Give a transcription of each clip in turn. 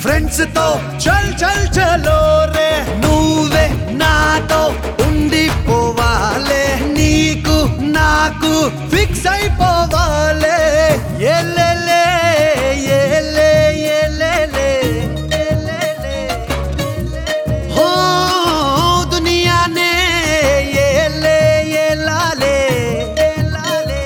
friends తో చల్ చల్ చలో రే నువ్వే నాతో ఉండిపోవాలే నీకు నాకు ఫిక్స్ అయిపోవాలే ఏలేలే ఏలే ఏలేలే ఏలేలే హో దునియానే ఏలే ఏలాలే ఏలాలే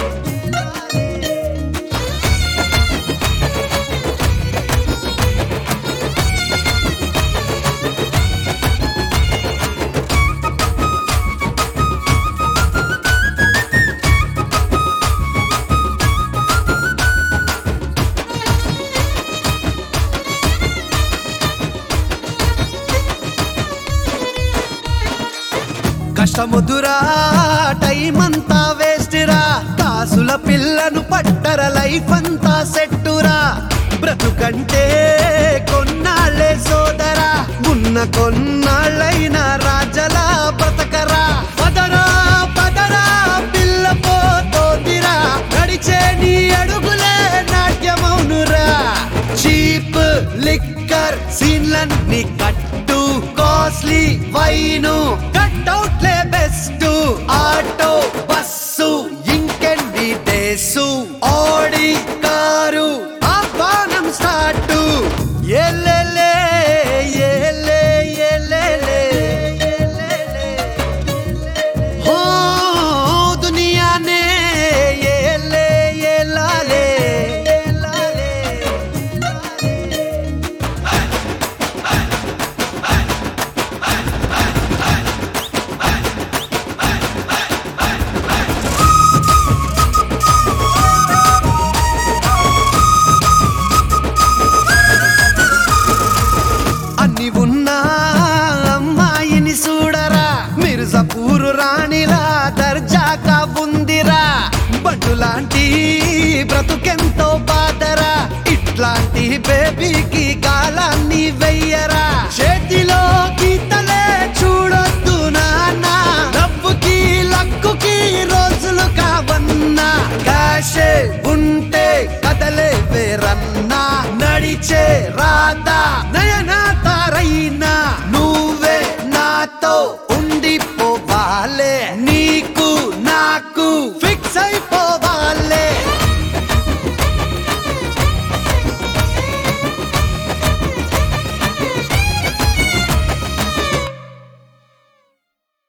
కష్టముదురా టైం అంతా వేస్ట్ రా కాసుల పిల్లను పట్టర లైఫ్ అంతా సెట్టురా బ్రతుకంటే కొన్నాళ్ళే సోదరా ఉన్న కొన్నాళ్ళైనా రా